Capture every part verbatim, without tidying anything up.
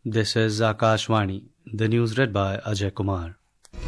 This is Akashvani. The news read by Ajay Kumar.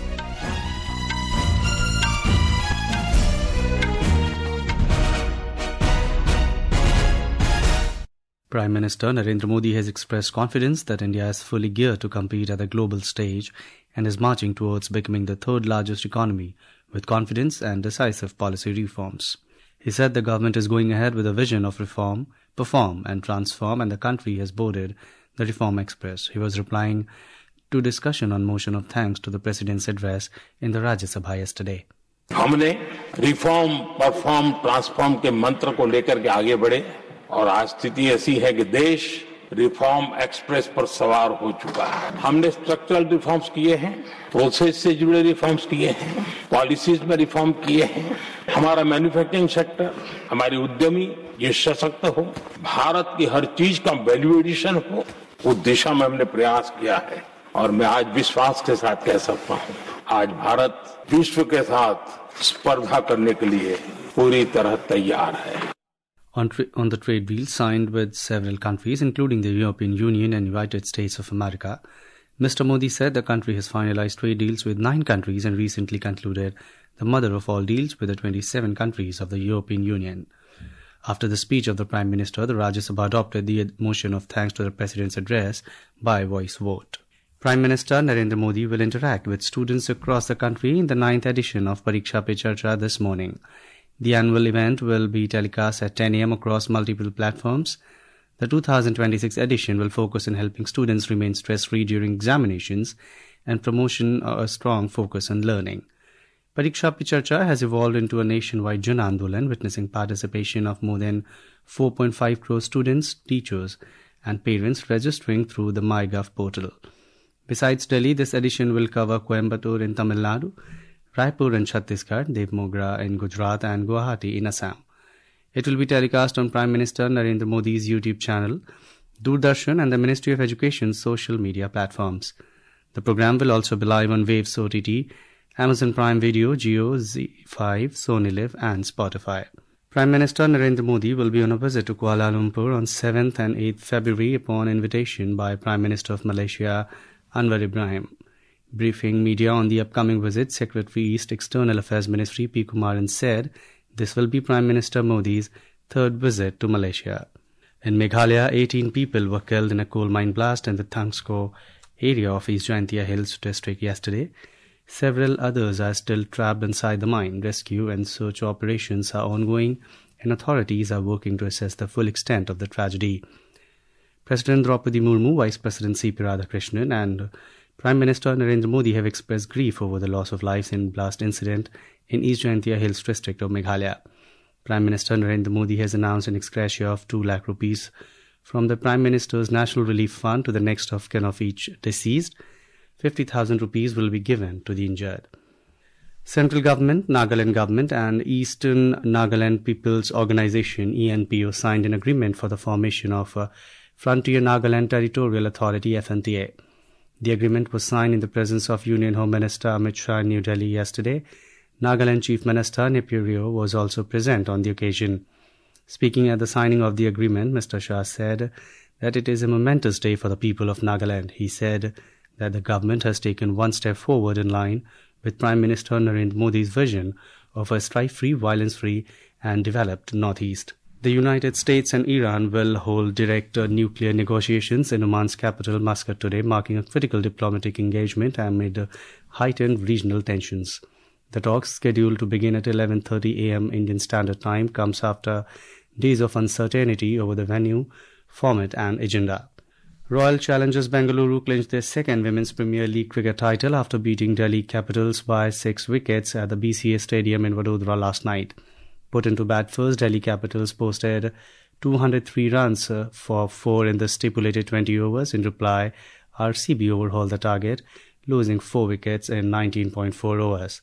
Prime Minister Narendra Modi has expressed confidence that India is fully geared to compete at the global stage and is marching towards becoming the third largest economy with confidence and decisive policy reforms. He said the government is going ahead with a vision of reform, perform and transform, and the country has boarded the Reform Express. He was replying to discussion on motion of thanks to the President's address in the Rajya Sabha yesterday. हमने reform, perform, transform के मंत्र को लेकर के आगे बढ़े और आज स्थिति ऐसी है कि देश रिफॉर्म एक्सप्रेस पर सवार हो चुका है। हमने स्ट्रक्चरल रिफॉर्म्स किए हैं, प्रोसेस से जुड़े रिफॉर्म्स किए हैं, पॉलिसीज में रिफॉर्म किए हैं। हमारा मैन्युफैक्चरिंग सेक्टर, हमारे उद्यमी ये सशक्त हो, भारत की हर चीज का वैल्यू एडिशन हो, उस दिशा में हमने प्रयास किया है और मैं आज विश्वास के साथ कह सकता हूँ, आज भारत विश्व के साथ स्पर्धा करने के लिए पूरी तरह तैयार है। On, tra- on the trade deal signed with several countries, including the European Union and United States of America, Mister Modi said the country has finalized trade deals with nine countries and recently concluded the mother of all deals with the twenty-seven countries of the European Union. After the speech of the Prime Minister, the Rajya Sabha adopted the motion of thanks to the President's address by voice vote. Prime Minister Narendra Modi will interact with students across the country in the ninth edition of Pariksha Pe Charcha this morning. The annual event will be telecast at ten a.m. across multiple platforms. The two thousand twenty-six edition will focus on helping students remain stress-free during examinations and promotion a strong focus on learning. Pariksha Pe Charcha has evolved into a nationwide Jan Andolan, witnessing participation of more than four point five crore students, teachers and parents registering through the MyGov portal. Besides Delhi, this edition will cover Coimbatore in Tamil Nadu, Raipur in Chhattisgarh, Devmogra in Gujarat and Guwahati in Assam. It will be telecast on Prime Minister Narendra Modi's YouTube channel, Doordarshan and the Ministry of Education's social media platforms. The program will also be live on Waves O T T, Amazon Prime Video, Jio, Z five, Sony Live and Spotify. Prime Minister Narendra Modi will be on a visit to Kuala Lumpur on seventh and eighth February upon invitation by Prime Minister of Malaysia, Anwar Ibrahim. Briefing media on the upcoming visit, Secretary East External Affairs Ministry P. Kumaran said this will be Prime Minister Modi's third visit to Malaysia. In Meghalaya, eighteen people were killed in a coal mine blast in the Thangsko area of East Jaintia Hills district yesterday. Several others are still trapped inside the mine. Rescue and search operations are ongoing and authorities are working to assess the full extent of the tragedy. President Draupadi Murmu, Vice President C P Radhakrishnan and Prime Minister Narendra Modi have expressed grief over the loss of lives in blast incident in East Jaintia Hills district of Meghalaya. Prime Minister Narendra Modi has announced an ex gratia of two lakh rupees from the Prime Minister's National Relief Fund to the next of kin of each deceased. fifty thousand rupees will be given to the injured. Central Government, Nagaland Government and Eastern Nagaland People's Organization E N P O signed an agreement for the formation of a Frontier Nagaland Territorial Authority F N T A. The agreement was signed in the presence of Union Home Minister Amit Shah in New Delhi yesterday. Nagaland Chief Minister Neiphiu Rio was also present on the occasion. Speaking at the signing of the agreement, Mister Shah said that it is a momentous day for the people of Nagaland. He said that the government has taken one step forward in line with Prime Minister Narendra Modi's vision of a strife-free, violence-free and developed Northeast. The United States and Iran will hold direct uh, nuclear negotiations in Oman's capital, Muscat, today, marking a critical diplomatic engagement amid uh, heightened regional tensions. The talks, scheduled to begin at eleven thirty a.m. Indian Standard Time, comes after days of uncertainty over the venue, format and agenda. Royal Challengers Bengaluru clinched their second Women's Premier League cricket title after beating Delhi Capitals by six wickets at the B C A Stadium in Vadodara last night. Put into bat first, Delhi Capitals posted two hundred three runs uh, for four in the stipulated twenty overs. In reply, R C B overhauled the target, losing four wickets in nineteen point four overs.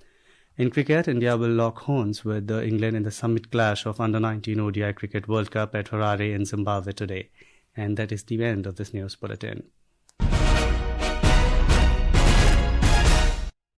In cricket, India will lock horns with uh, England in the summit clash of under nineteen O D I Cricket World Cup at Harare in Zimbabwe today. And that is the end of this news bulletin.